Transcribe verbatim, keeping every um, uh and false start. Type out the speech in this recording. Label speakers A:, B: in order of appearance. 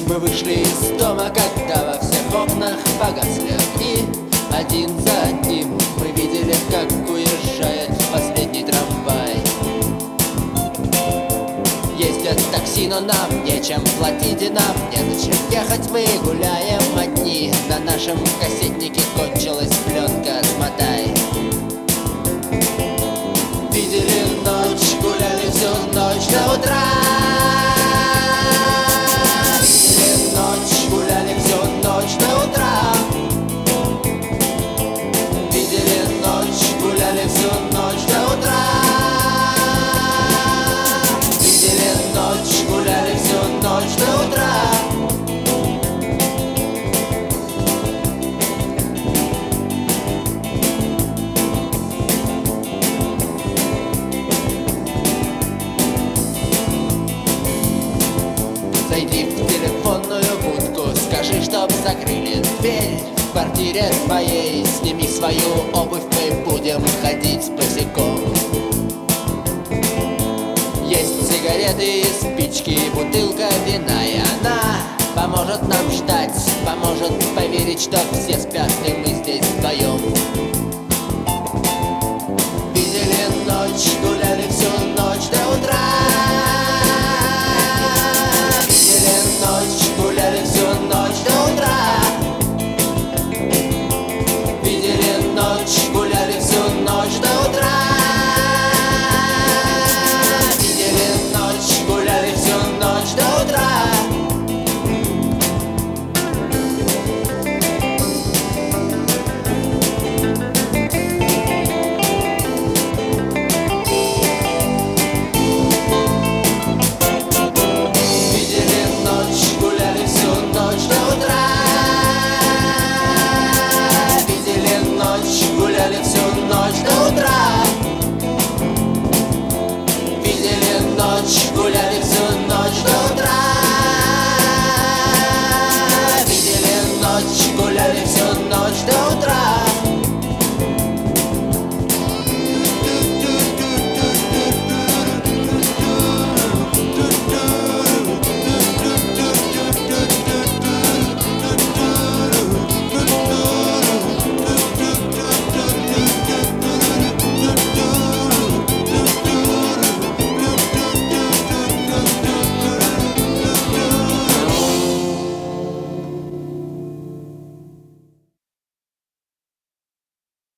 A: Мы вышли из дома, когда во всех окнах погасли огни. Один за одним мы видели, как уезжает последний трамвай. Ездят такси, но нам нечем платить и нам незачем ехать. Мы гуляем одни, на нашем кассетнике кончилась пленка, смотай. Видели ночь, гуляли всю ночь до утра. Видели ночь, гуляли всю ночь до утра. Видели ночь, гуляли всю ночь до утра. Видели ночь, гуляли всю ночь до утра. Зайди в телефонную будку, скажи, чтоб закрыли дверь. В квартире твоей сними свою обувь, мы будем ходить босиком. Есть сигареты, спички, бутылка вина, и она поможет нам ждать, поможет поверить, что все спят, и мы здесь вдвоем. Видели ночь, гуляли